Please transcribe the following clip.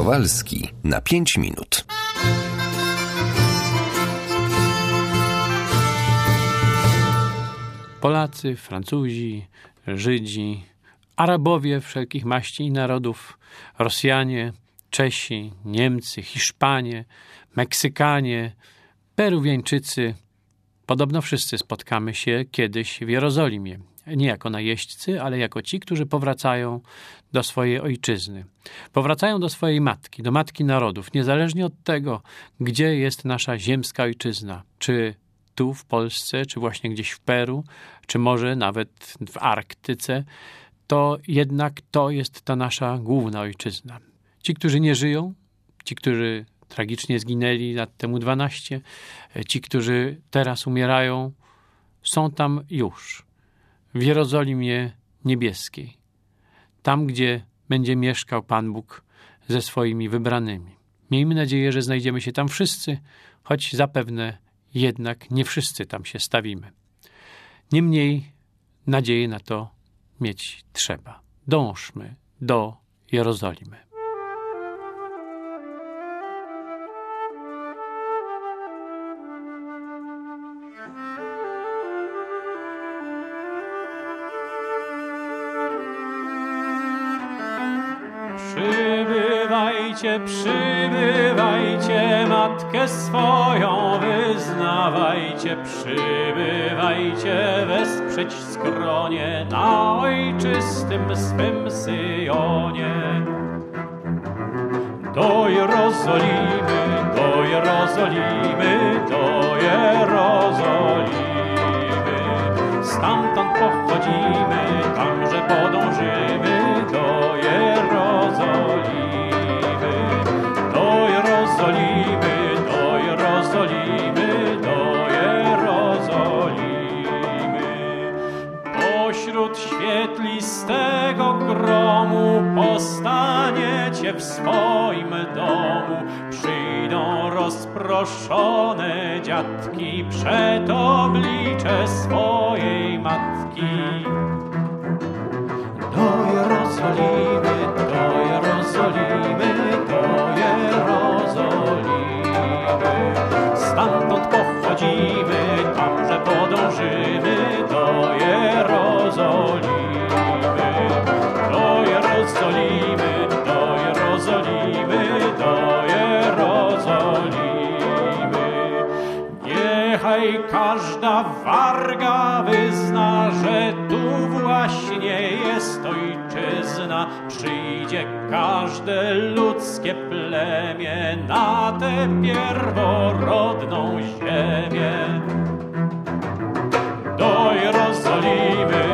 Kowalski na 5 minut. Polacy, Francuzi, Żydzi, Arabowie wszelkich maści i narodów, Rosjanie, Czesi, Niemcy, Hiszpanie, Meksykanie, Peruwiańczycy. Podobno wszyscy spotkamy się kiedyś w Jerozolimie. Nie jako najeźdźcy, ale jako ci, którzy powracają do swojej ojczyzny. Powracają do swojej matki, do matki narodów, niezależnie od tego, gdzie jest nasza ziemska ojczyzna. Czy tu w Polsce, czy właśnie gdzieś w Peru, czy może nawet w Arktyce, to jednak to jest ta nasza główna ojczyzna. Ci, którzy nie żyją, ci, którzy tragicznie zginęli lat temu 12, ci, którzy teraz umierają, są tam już, w Jerozolimie Niebieskiej. Tam, gdzie będzie mieszkał Pan Bóg ze swoimi wybranymi. Miejmy nadzieję, że znajdziemy się tam wszyscy, choć zapewne jednak nie wszyscy tam się stawimy. Niemniej nadzieję na to mieć trzeba. Dążmy do Jerozolimy. Przybywajcie, przybywajcie, Matkę swoją wyznawajcie, przybywajcie, wesprzeć skronie na ojczystym swym Syjonie. Do Jerozolimy, do Jerozolimy, do Jerozolimy. Stamtąd pochodzimy, tamże podążymy, do Jerozolimy. Do Jerozolimy, do Jerozolimy, do Jerozolimy. Pośród świetlistego gromu postaniecie w swoim domu. Przyjdą rozproszone dziadki przed oblicze swojej matki. Do Jerozolimy, do Jerozolimy, do Jerozolimy. Stamtąd pochodzimy, tamże podążymy, do Jerozolimy. Do Jerozolimy, do Jerozolimy, do Jerozolimy. Niechaj każda warga wyzna, że tu właśnie jest ojczyzna. Przyjdzie każde ludzkie plemię na tę pierworodną ziemię. Do Jerozolimy,